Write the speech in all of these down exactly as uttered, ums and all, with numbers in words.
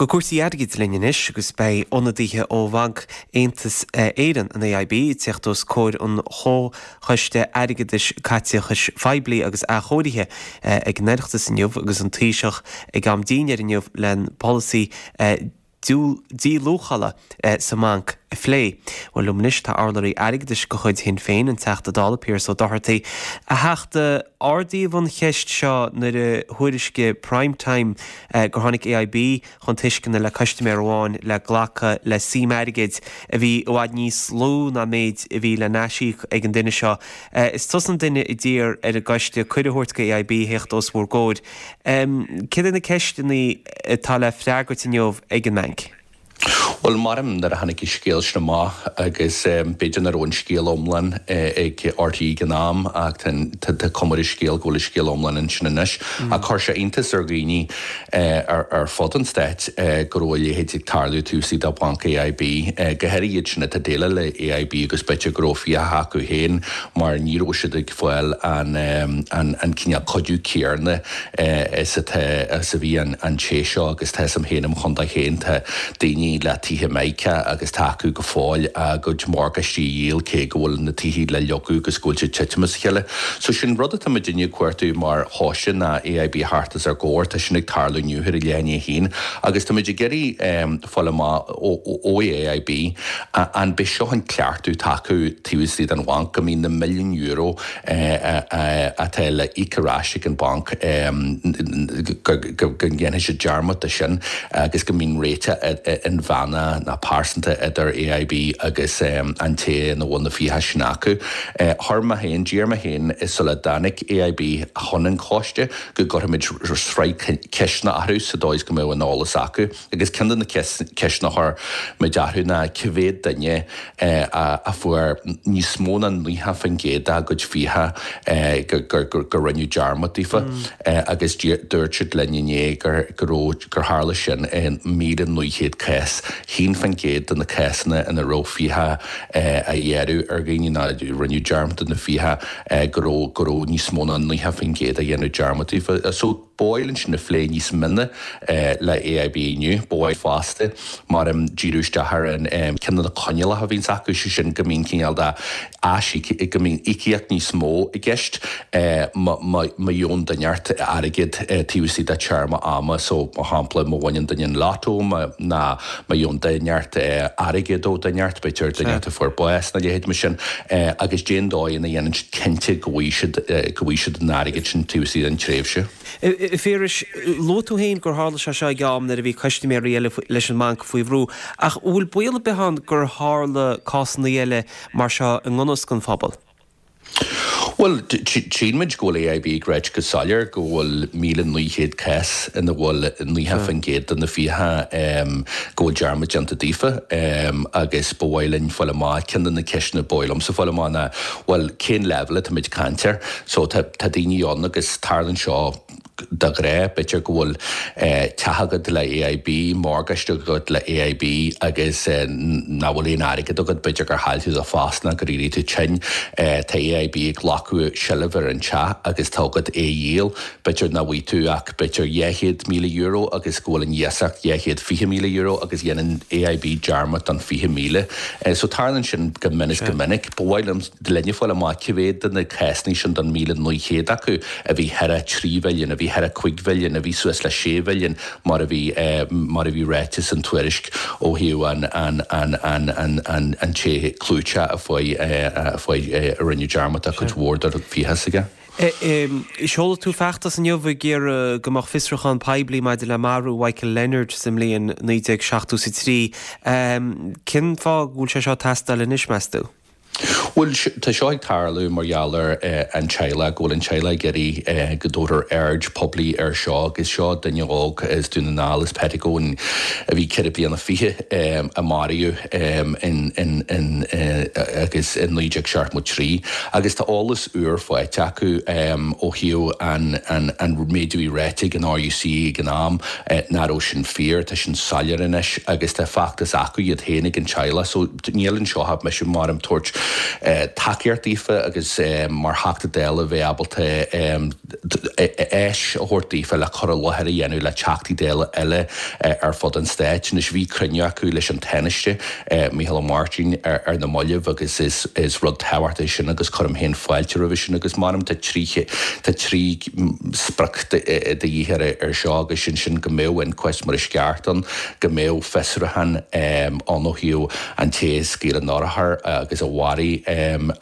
Go cuasaí airgid linneis agus bei onadíthe ó bhanc Aontas éireann an A I B teachtas cóir an cho chuiste airgidis caiteachas feibli agus a chóirithe ag neirchtas inniuh agus an tíiseach ag am daine inniuh len policy dí lúchala sa manc flé. Well lumnis tá arlaí airgidis go chuid hin féin an teachta dála pír so dohartaí a heachta ardíomh an cheist seo na de thuirisce primetime go tháinig A I B chun tuiscinna le customer amháin le ghlacha le sim airgid a bhí óhaid níos sló na méid a bhí le náisií ag an duine seo. Is tos an duine i dtír ar a gaiiste chuidirthirt go A I B hecht os mór góid. Cid na ceisteanna tá le freagairt inniuh ag an manc? Well, marim nar hannig I scéils na má agus beidir ar ón scéal omlan ag R T I gannám ag tá cumar I scéal ggóla scéal omlan in sinnanis a chuir sé intas ar ghaoine ar fod an steit go róil héidir tarlú túsaí do banc A I B go heirí iad sinna tá déile le A I B agus beidir grófií a hacu héin mar níró siad ag foiil an cinneal codú céarna is a bhí an té seo agus tá sam héanam chunda héin tá daoine le títhe meice agus taú go fáil a go mórgastí díal cé gohfuil na títí le leogu agus gúilte titimas cheile. So sin rud a Virginia cuairtú mar hásin na A I B hartas ar ggóir tá sin ag tarlú nniuthir I léine hín agus tá muidir geirí fola má ó A I B an be seo an ceartú taú tíúsí an bhainc go mí na milliún euro a tá le icaráisiigh an banc go ggéine sé dearmad a sin agus go mín réite in bhana na pásanta idir A I B agus an té na bhna fíthe sinacu. Thma héin, díarma héin is le danig A I B chunan cóiste go gurimiid sreid ceisna ahrú sa dóis go mé an álas acu, agus cindan na ceisna thar me dearthú na civéad daine a fuair níos móna níthe fan géad a go fíthe gur rinneú dearmad dífa agus dúirtead lenne gur hála sin mí an nuichéad cés hín fan géad an na césanna in a rófíthe a dhéarú ar ghaoine na rinneú dearmad na fíthe goró níos móna níthe fan géad a dhéanú dearmad dífa. So bóilann sin na phlé níos minne le A I B inniu, bóid fásta mar am díúisteachar an cinna na coinile a bhín sacú sin go mín cinál da así go mín iciaach níos mó I gceist ma dún daneart airgid tíúsí de tearma ama so má hampla má bhain daine látó na ma dún daneart airgid ó daneart beitir daneart a fuair buas na dhéad me sin agus déan dóid na dhéanaan cinnte go bhhuiisiid an airgid sin tíúsí an tréimhse. Féris lótú héin gur hála se se gam na a bhí caiistí réile leis an manc faoi bhrú ach bhfuil buile behan gur hála cásanna eile mar seo an gconas gan fphobal. Well, trímid go A I B greid go salir go bhfuil míle nuichéad cés in na bhfuil níthe fan géad an na fíthe go dearmid anta dífa agus bhhailinn fola má cinan na ceisna bóilm sa fola mána bhfuil cén level tá mid cantar so tá daoine ann agus tarlann seo da gré beidir go bhfuil teathagad le A I B mórgaiste go le A I B agus na bhfuil éon airgid agad beidir gur háilú a fásna go ríí tú tin tá A I B ag lacu silver an te agus tágad é dhéal beidir na bhí tú ach beidir dhéhéad míle euro agus ggóil an dhéasach dhéhéad fiche míle euro agus dhéanaan A I B dearmad an fiche míle. So tarlann sin go minic go minic, bhhailm de lenne fáil má civéad na césní sin don míle nuichéad acu a bhí heire tríhilin a bhí heire cuighilin a bhí suas le séhilin mar a bhí mar a bhí réitis an tuairisc ó hiú an an té clúte a foioi a rinneú dearmad a chud mhór ar fíheasa. Seola tú feachtas an jobh gur gomach fisrachan peibli mai de le marú Michael Leonard sim líon níte seachtú sa trí. Cin fá gúil se seo testal in ismeú? Well, tá seo ag tarlú margheallar an teile ggóil an teile geirí go dótar aird poblí ar seo agus seo daneág is dúna nálas petigón a bhí ceir bíanana fiche a Mariú agus in líideag seart mu trí agus tá álas uair foiite acu ó hiú an méadú réitigh an R U C gan am náró sin fear tá sin salar inis agus tá factas acu iad hénig an teile so nílann seo hab me sin mar am tuairt takeart ífa agus mar hachtta déile bheith abalta éis thuirtaí fel le chur láthir dhéanú le teachtaí déile eile ar fud an stáit nes bhí crunne acu leis an teniste Michael Martin ar na moileh agus is is rud táhairta sin agus chum héon fáilte roih sin agus marm tá tríe tá trí spracht de dhéhir ar seo agus sin sin go méh in quest mar is ceartan go méh fesrahan anhiú an tééis cí an náthir agus a bhhaí an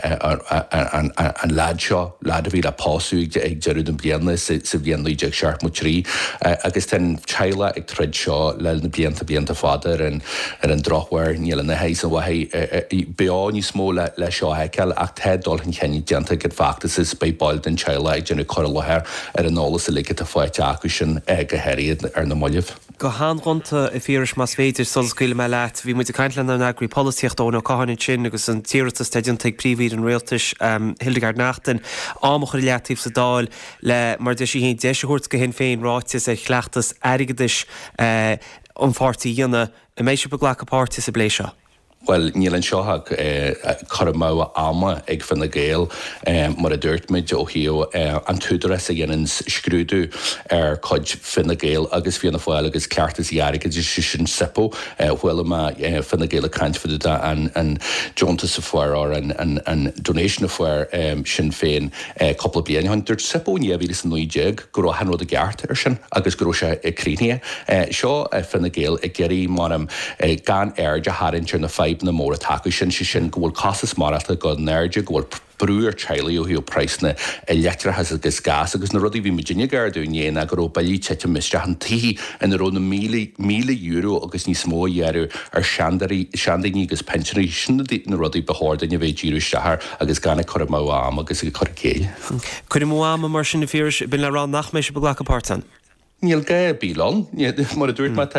lád seo lád a bhí le páúig ag deú an blianana sa bblianaí deag seart mu trí agus ten teile ag trid seo le na blianta blianta fadar an ar an drochhair níl na hééis an bhathe beá ní smó le le seo heiceil ach te dul an chéine deanta go factas is bei bail den teile ag déanú chor lethir ar an nálas a ligad a fáite acu sin go heiríad ar na moileh. Go hánronnta i fíris mas féidir solscuile me leat, bhí mu caiintlen an agri políocht óna cáhann sin agus an tíirta staidirnta príomhíd an réaltas Hildegard Nachtain ámach chuir leatíh sa dáil le mar de sí hén deisiúirt go hen féin ráitis a chleachtas aigeis an fátaí dhéanana i mééis se beglacha páirtas a bléisio. Well, níl an seothach chumáha ama ag fan na géal mar a dúirtmid ó hiú an túdras a dhéanaan scrúdú ar chuid fin na géal agus fianna fáil agus ceartas dhearrig a sin sepó bhfuil fin na géal caiint fuúda an Johnta sa fuir an donation a fuir sin féin coppla bliana an dúirt sepó ní bhí san nuideag go han rud a gceart ar sin agus go se críne. Seo fin na géal i geirí mar gan air de haintir na feib na mór a taú sin si sin gohfuil casas marata go neirde gohfuil brúr teile ó hiú preisna i letrachas agus gas agus na rudí bhí Virginia Gardú néana gur bailí tete miste an taí in ro na míle euro agus ní smó dhearú ar seandaí agus pensioní sin na rudí behádaine a bheith díú sethar agus ganna chu am agus go chu cé. Cuir mó am mar sin na fíris bin le rán nach mééis se beglacha páirtan. Níl ga bílán mar a dúirt me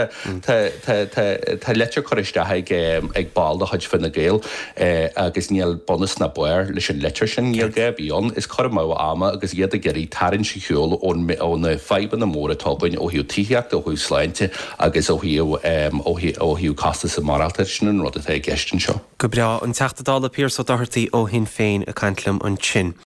tá letir choiristeach ag ball a chuid fin na géal agus níl bonus na buir leis an letir sin níl ga bíon is chu má ama agus iad a geirí tarann si cheol ón na feban na mór atábain ó hiú tííocht ó thuú sláinte agus ó hiú ó hiú casta sa maralta sin an rud a g gestin seo. Go bra an teachtadála pír so dáthairtaí ó hin féin a caiintlim an sin.